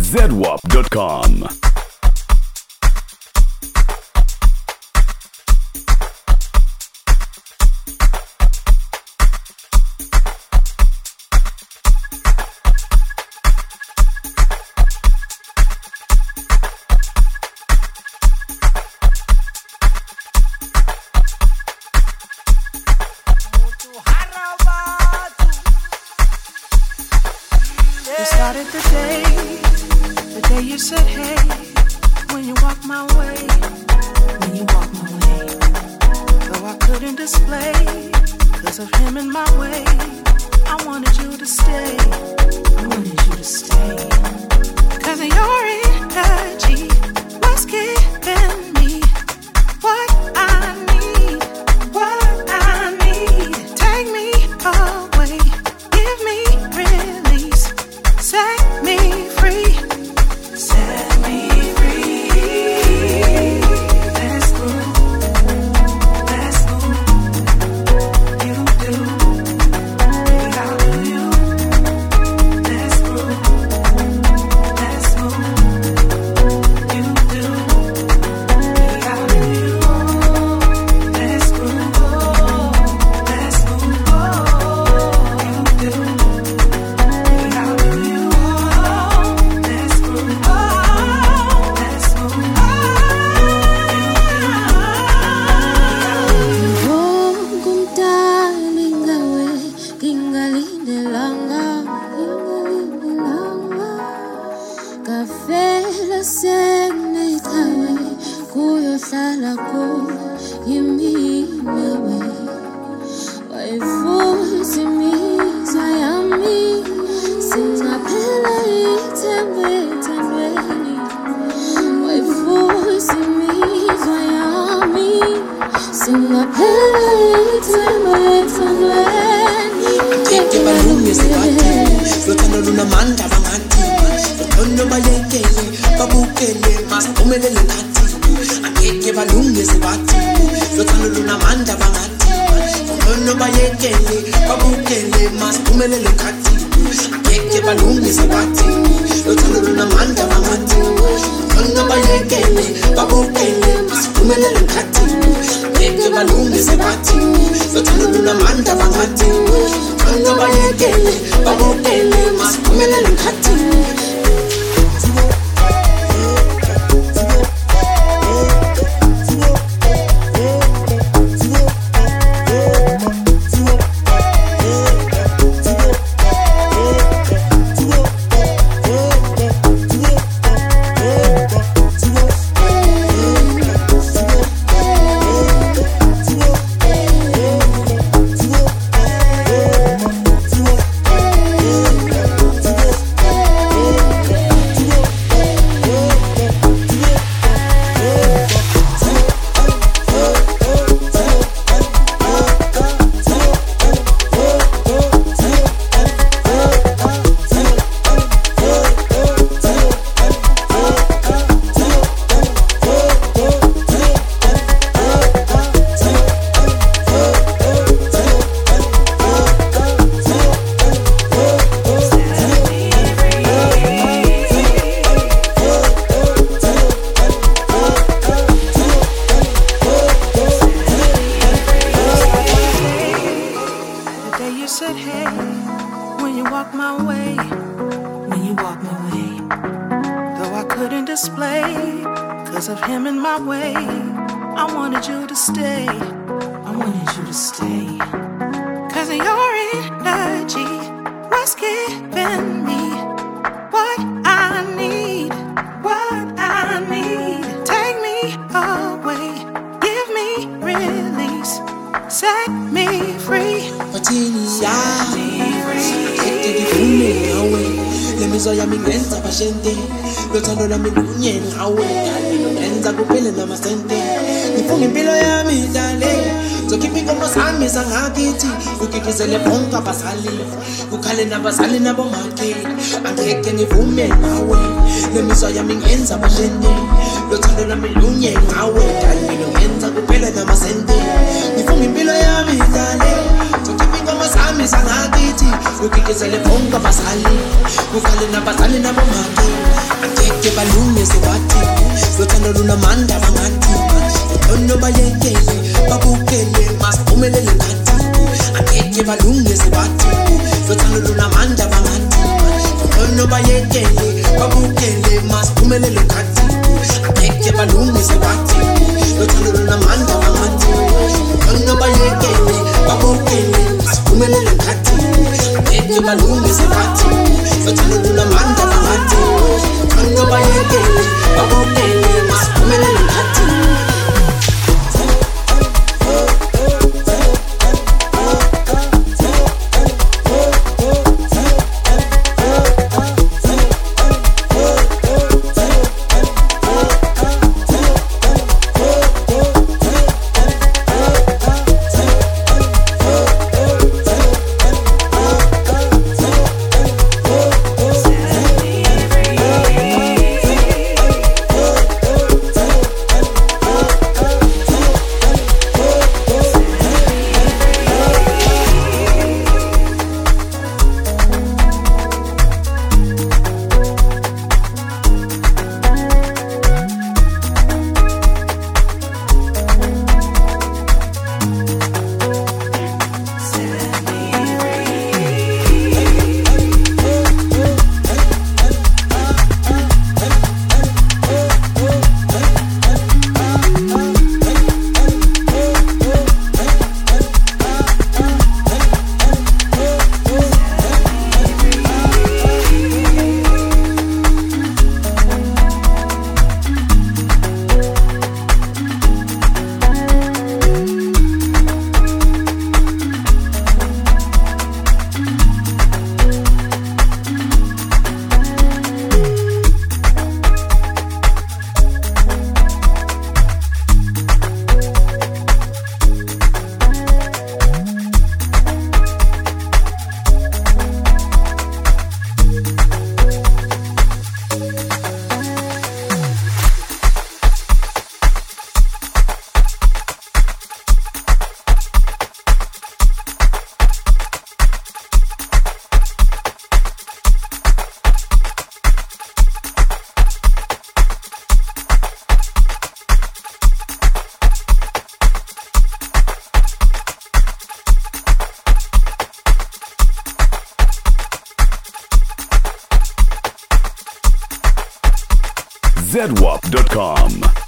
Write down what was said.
zedwap.com. Started the day you said hey, when you walked my way, though I couldn't display, 'cause of him in my way, I wanted you to stay, 'cause of your energy was giving me what I need, take me away, give me release. Set me free. Let's go. You do. How do you? Let's go. You do. How do you? Let's go. You do. How do you? Ukhale nabazali nabo makhe angeke ngivume nawe lemizwa yami ngenza abashende lothando lami lunye ngawe dali ngenza kuphela namasente ngifunga impilo yami dale zokhipha ingoma zami phakamisa ngakithi ukikizele bonke abazali uvale nabazali nabomake angeke balungise bathi lothando lunamandla bangathi ukhona bayekele babukele masiphumelele ngathi angeke balungise bathi lothando lunamandla bangathi ukhona bayekele babukele masiphumelele ngathi angeke balungise bathi lothando lunamandla bangathi ukhona bayekele babukele masiphumelele ngathi angeke balungise bathi lothando lunamandla bangathi ukhona bayekele babukele masiphumelele ngathi ZWAP.com